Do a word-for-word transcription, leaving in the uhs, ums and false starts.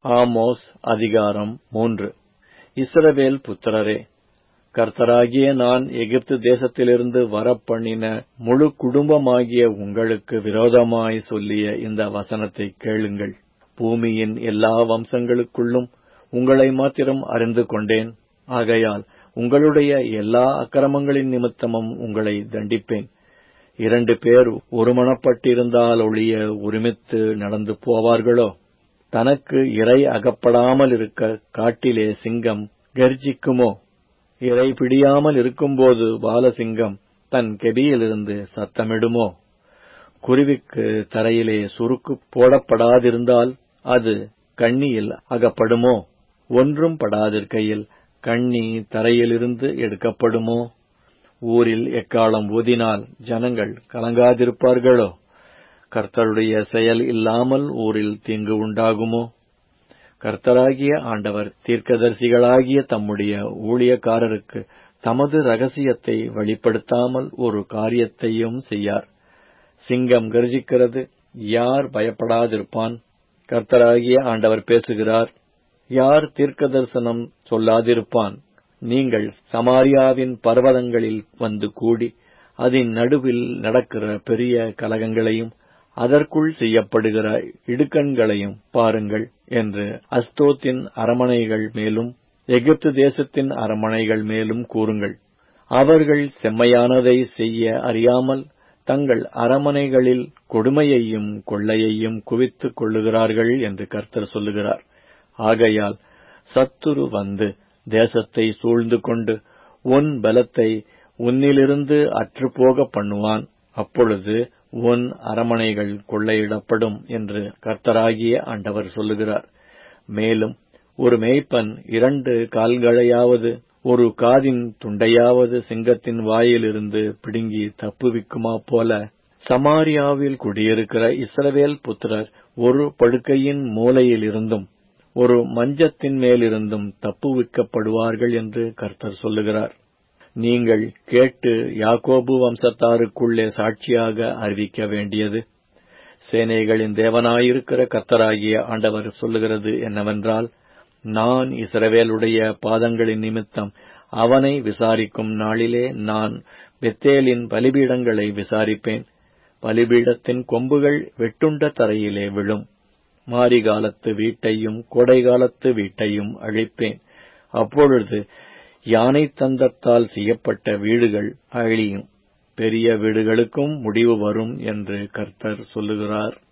Amos அதிகாரம் மூன்று. இஸ்ரவேல் புத்திரரே, கர்த்தராகிய நான் எகிப்து தேசத்திலிருந்து வரப்பண்ணின முழு குடும்பமாகிய உங்களுக்கு விரோதமாய் சொல்லிய இந்த வசனத்தை கேளுங்கள். பூமியின் எல்லா வம்சங்களுக்குள்ளும் உங்களை மாத்திரம் அறிந்து கொண்டேன். ஆகையால் உங்களுடைய எல்லா அக்கிரமங்களின் நிமித்தமும் உங்களை தண்டிப்பேன். இரண்டு பேர் ஒருமனப்பட்டிருந்தால் ஒழிய ஒருமித்து நடந்து போவார்களோ? தனக்கு இரை அகப்படாமல் இருக்க காட்டிலே சிங்கம் கர்ஜிக்குமோ? இரை பிடியாமல் இருக்கும்போது பாலசிங்கம் தன் கெபியிலிருந்து சத்தமிடுமோ? குருவிக்கு தரையிலே சுருக்கு போடப்படாதிருந்தால் அது கண்ணியில் அகப்படுமோ? ஒன்றும் படாதிருக்கையில் கண்ணி தரையிலிருந்து எடுக்கப்படுமோ? ஊரில் எக்காலம் ஊதினால் ஜனங்கள் கலங்காதிருப்பார்களோ? கர்த்தருடைய செயல் இல்லாமல் ஊரில் தீங்கு உண்டாகுமோ? கர்த்தராகிய ஆண்டவர் தீர்க்கதரிசிகளாகிய தம்முடைய ஊழியக்காரருக்கு தமது ரகசியத்தை வெளிப்படுத்தாமல் ஒரு காரியத்தையும் செய்யார். சிங்கம் கர்ஜிக்கிறது, யார் பயப்படாதிருப்பான்? கர்த்தராகிய ஆண்டவர் பேசுகிறார், யார் தீர்க்க தரிசனம் சொல்லாதிருப்பான்? நீங்கள் சமாரியாவின் பர்வதங்களில் வந்து கூடி அதன் நடுவில் நடக்கிற பெரிய கலகங்களையும் அதற்குள் செய்யப்படுகிற இடுக்கண்களையும் பாருங்கள் என்று அஸ்தோத்தின் அரமனைகள் மேலும் எகிப்து தேசத்தின் அரமனைகள் மேலும் கூறுங்கள். அவர்கள் செம்மையானதை செய்ய அறியாமல் தங்கள் அரமனைகளில் கொடுமையையும் கொள்ளையையும் குவித்துக் கொள்ளுகிறார்கள் என்று கர்த்தர் சொல்லுகிறார். ஆகையால் சத்துரு வந்து தேசத்தை சூழ்ந்து கொண்டு உன் பலத்தை உன்னிலிருந்து அற்றுப்போக பண்ணுவான். அப்பொழுது உன் அரமனைகள் கொள்ளையிடப்படும் என்று கர்த்தராகிய ஆண்டவர் சொல்லுகிறார். மேலும் ஒரு மேய்ப்பன் இரண்டு கால்களையாவது ஒரு காதின் துண்டையாவது சிங்கத்தின் வாயிலிருந்து பிடுங்கி தப்புவிக்குமா போல சமாரியாவில் குடியிருக்கிற இஸ்ரவேல் புத்திரர் ஒரு படுக்கையின் மூலையிலிருந்தும் ஒரு மஞ்சத்தின் மேலிருந்தும் தப்புவிக்கப்படுவார்கள் என்று கர்த்தர் சொல்லுகிறார். நீங்கள் கேட்டு யாக்கோபு வம்சத்தாருக்குள்ளே சாட்சியாக அறிவிக்க வேண்டியது, சேனைகளின் தேவனாயிருக்கிற கர்த்தராகிய ஆண்டவர் சொல்லுகிறது என்னவென்றால், நான் இஸ்ரவேலுடைய பாதங்களின் நிமித்தம் அவனை விசாரிக்கும் நாளிலே நான் பெத்தேலின் பலிபீடங்களை விசாரிப்பேன். பலிபீடத்தின் கொம்புகள் வெட்டுண்ட தரையிலே விழும். மாரிகாலத்து வீட்டையும் கோடைகாலத்து வீட்டையும் அழிப்பேன். அப்பொழுது யானை தந்தத்தால் செய்யப்பட்ட வீடுகள் அழியும். பெரிய வீடுகளுக்கும் முடிவு வரும் என்று கர்த்தர் சொல்லுகிறார்.